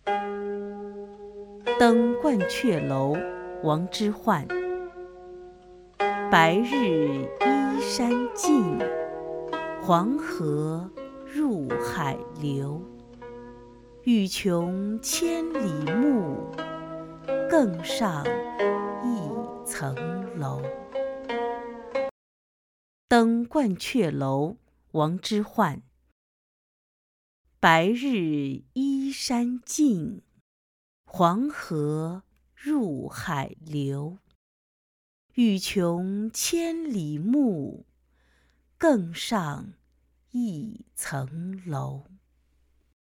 登鹳雀楼，王之涣。白日依山尽，黄河入海流。欲穷千里目，更上一层楼。登鹳雀楼，王之涣。白日依山尽，黄河入海流。欲穷千里目，更上一层楼。